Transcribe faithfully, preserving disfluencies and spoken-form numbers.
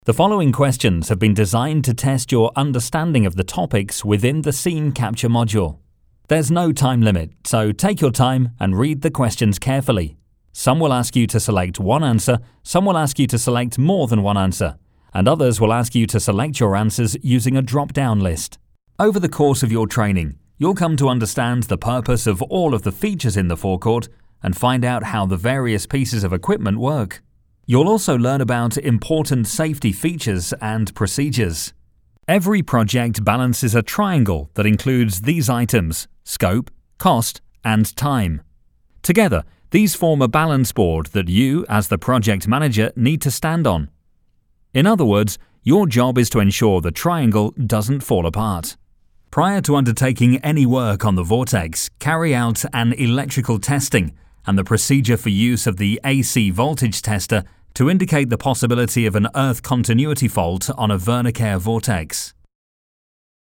The following questions have been designed to test your understanding of the topics within the Scene Capture module. There's no time limit, so take your time and read the questions carefully. Some will ask you to select one answer, some will ask you to select more than one answer, and others will ask you to select your answers using a drop-down list. Over the course of your training, you'll come to understand the purpose of all of the features in the forecourt and find out how the various pieces of equipment work. You'll also learn about important safety features and procedures. Every project balances a triangle that includes these items: scope, cost, and time. Together, these form a balance board that you, as the project manager, need to stand on. In other words, your job is to ensure the triangle doesn't fall apart. Prior to undertaking any work on the Vortex, carry out an electrical testing and the procedure for use of the A C voltage tester to indicate the possibility of an earth continuity fault on a Wernicke Vortex.